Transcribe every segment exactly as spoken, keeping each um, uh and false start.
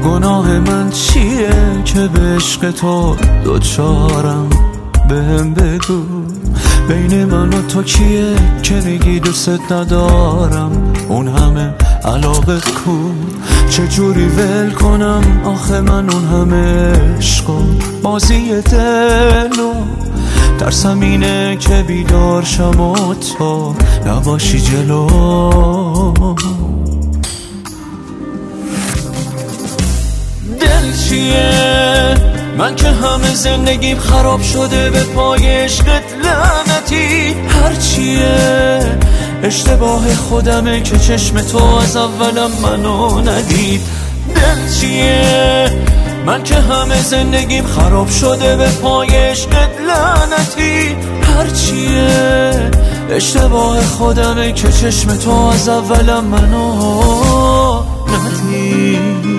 گناه من چیه که به عشق تو دوچارم؟ بهم بگو بین من و تو کیه که میگی دوست ندارم؟ اون همه علاقه کو چجوری ول کنم؟ آخه من اون همه عشق و بازی دلو ترسم اینه که بیدار شم و تو نباشی جلو. دل چیه؟ من که همه زندگیم خراب شده به پای عشقت لعنتی. هر چیه؟ اشتباه خودمه که چشم تو از اولم منو ندید. دل چیه؟ من که همه زندگیم خراب شده به پای عشقت لعنتی. هر چیه؟ اشتباه خودمه که چشم تو از اولم منو ندید.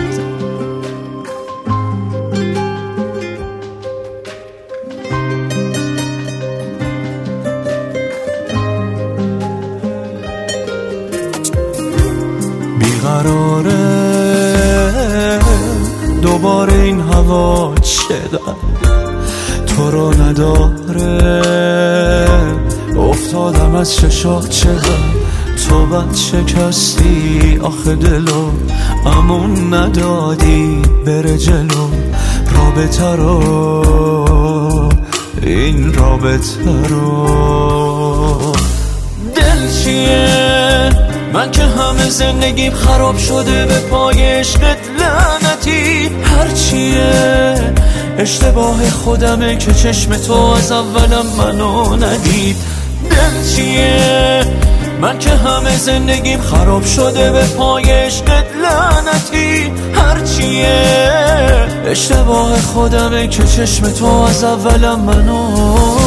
بیقراره دوباره این هوا چقدر تو رو نداره. افتادم از چشات چقدر تو بد شکستی. آخه دلو امون ندادی بره جلو رابطه رو، این رابطه رو. دل چیه؟ من که همه زندگیم خراب شده به پای عشقت لعنتی. هر چیه؟ اشتباه خودمه که چشم تو از اولم منو ندید. دل چیه؟ من که همه زندگیم خراب شده به پای عشقت لعنتی. هر چیه؟ اشتباه خودمه که چشم تو از اولم منو